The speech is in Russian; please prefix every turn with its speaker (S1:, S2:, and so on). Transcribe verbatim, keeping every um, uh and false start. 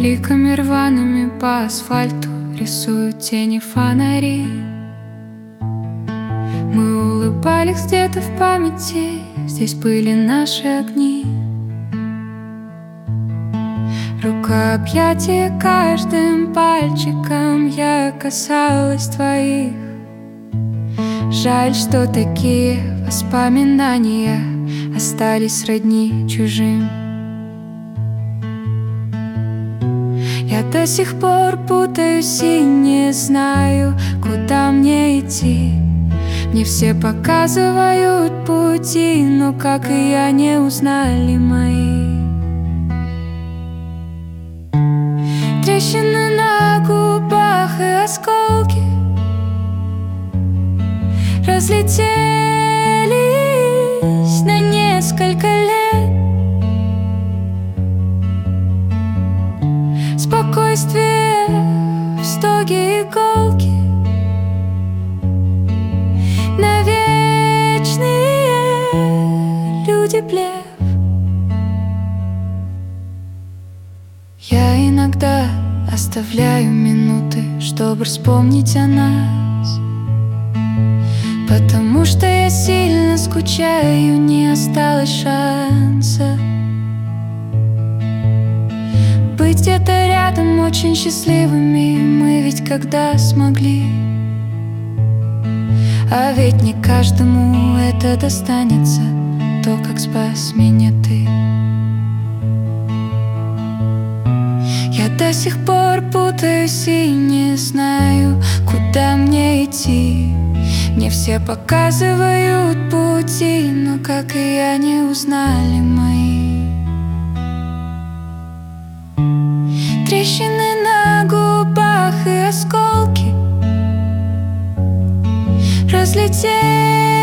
S1: Бликами рваными по асфальту рисуют тени фонари. Мы улыбались где-то в памяти, здесь были наши огни. Рукообъятие каждым пальчиком я касалась твоих. Жаль, что такие воспоминания остались сродни чужим. Я до сих пор путаюсь и не знаю, куда мне идти. Мне все показывают пути, но, как и я, не узнали мои. Трещины на губах и осколки разлетелись на несколько лет. Спокойствие в стоге иголки, на вечные люди блеф. Я иногда оставляю минуты, чтобы вспомнить о нас, потому что я сильно скучаю, не осталось шанса быть где-то рядом, очень счастливыми. Мы ведь когда смогли, а ведь не каждому это достанется, то, как спас меня ты. Я до сих пор путаюсь и не знаю, куда мне идти. Мне все показывают пути, но, как и я, не узнали мои. Трещины на губах и осколки разлетелись